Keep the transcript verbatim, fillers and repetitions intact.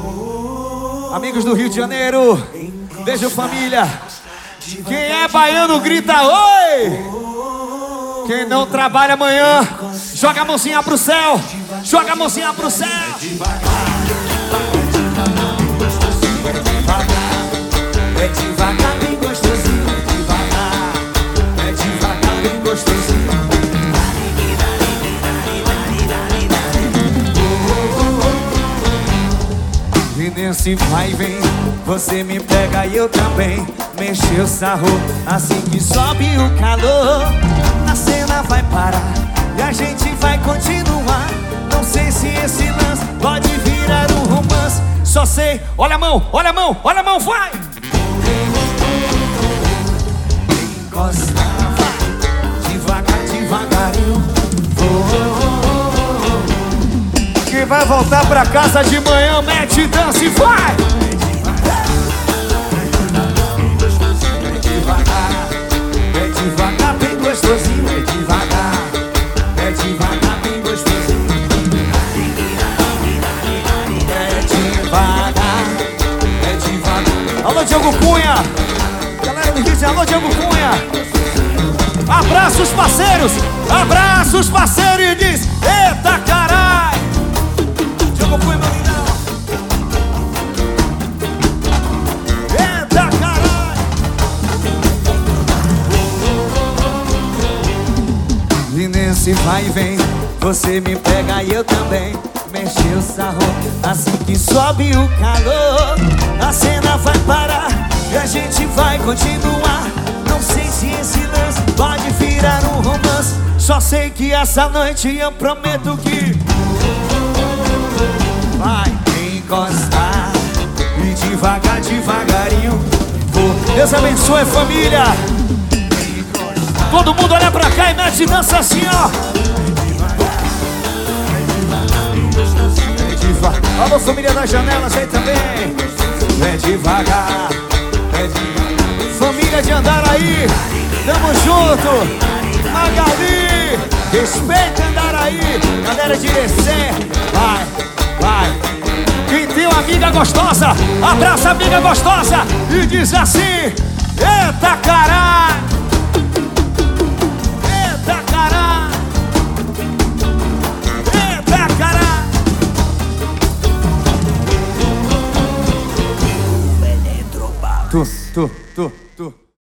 Amigos do Rio de Janeiro, beijo família. Quem é baiano grita oi. Quem não trabalha amanhã, joga a mãozinha pro céu. Joga a mãozinha pro céu. É devagar, bem gostosinho. É devagar, é devagar, bem gostosinho. E nesse vai e vem, você me pega e eu também. Mexeu o sarro, assim que sobe o calor. A cena vai parar e a gente vai continuar. Não sei se esse lance pode virar um romance. Só sei, olha a mão, olha a mão, olha a mão, vai! Encosta, vai, devagar, devagarinho. Quem vai voltar pra casa de manhã, mete dança e vai! É devagar, bem gostosinho. É devagar, é devagar, bem gostosinho. É devagar, é devagar. Alô, Diogo Cunha! Galera do Rio, alô, Diogo Cunha! Abraça os parceiros! Abraça os parceiros e diz: eita carai! Diogo Cunha, meu lindão! Eita carai! E nesse vai e vem, você me pega e eu também. Mexeu o sarro, assim que sobe o calor. A cena vai parar e a gente vai continuar. Não sei se esse lance pode virar um romance. Só sei que essa noite eu prometo que vai encostar. E devagar, devagarinho vou. Deus abençoe, família! Todo mundo olha pra cá e mete dança assim, ó! Alô, família das janelas aí também! É devagar, é devagar. Família de Andaraí, tamo junto! Magali, respeita Andaraí! Galera de Irecê, vai, vai! Quem tem uma amiga gostosa, abraça a amiga gostosa e diz assim: eita caralho! Eita caralho! Eita caralho! Tu, tu, tu, tu.